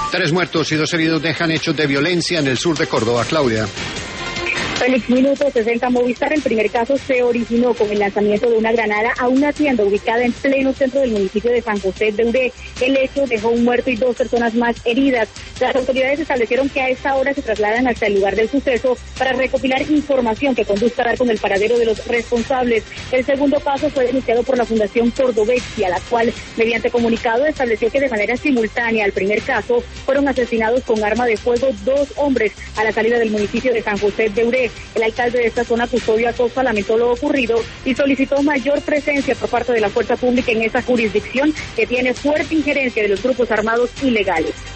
3 muertos y 2 heridos dejan hechos de violencia en el sur de Córdoba. Claudia. Félix, minuto 60 Movistar. El primer caso se originó con el lanzamiento de una granada a una tienda ubicada en pleno centro del municipio de San José de Uré. El hecho dejó un muerto y 2 personas más heridas. Las autoridades establecieron que a esta hora se trasladan hasta el lugar del suceso para recopilar información que conduzca a dar con el paradero de los responsables. El segundo caso fue denunciado por la Fundación Cordovexia, la cual, mediante comunicado, estableció que de manera simultánea al primer caso fueron asesinados con arma de fuego 2 hombres a la salida del municipio de San José de Uré. El alcalde de esta zona, Custodio Acosta, lamentó lo ocurrido y solicitó mayor presencia por parte de la fuerza pública en esa jurisdicción que tiene fuerte injerencia de los grupos armados ilegales.